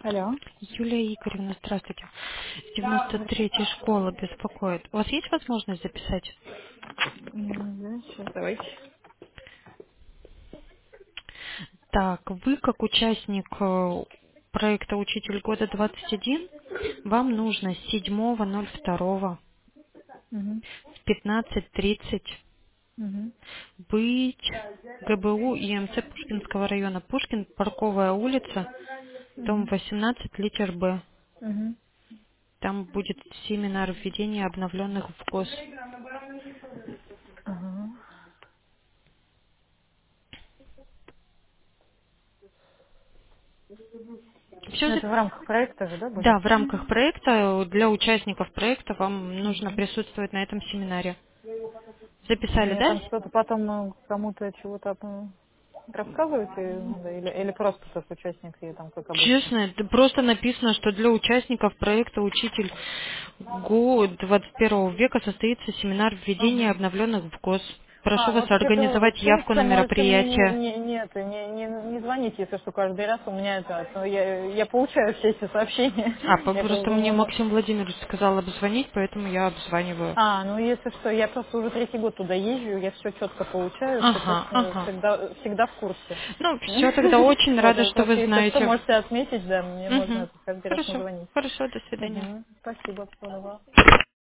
Алло. Юлия Игоревна, здравствуйте. Здравствуйте. 93-я школа беспокоит. У вас есть возможность записать? Да, сейчас давайте. Так, вы как участник проекта «Учитель года 21», вам нужно с 7.02 Угу. в 15:30 Угу. быть в ГБУ ИМЦ Пушкинского района. Пушкин, Парковая улица, дом Угу. 18, литер Б. Угу. Там будет семинар введения обновленных в ГОС. Ага. Все. Это в рамках проекта же, да, будет? Да, в рамках проекта, для участников проекта вам нужно Угу. присутствовать на этом семинаре. И Записали, мне да? там что-то потом кому-то чего-то рассказываете, да, или просто как участник и там как обычно? Честно, это просто написано, что для участников проекта «Учитель ГУ 21 века» состоится семинар введения Ага. обновленных в ГОС. Прошу А, вас ну так это, организовать в явку на принципе, можете мне мероприятие. не звонить, если что, каждый раз у меня это, ну, я получаю все эти сообщения. Я как Просто бы, мне ну, Максим Владимирович сказал обзвонить, поэтому я обзваниваю. ну если что, я просто уже третий год туда езжу, я все четко получаю, Ага, соответственно, ага. всегда в курсе. Ну, все, тогда очень Вот, рада, вы что вы просто если что, знаете. можете отметить, да, мне можно Угу. это каждый раз не Хорошо, звонить. хорошо, до свидания. Угу. Спасибо, всего доброго.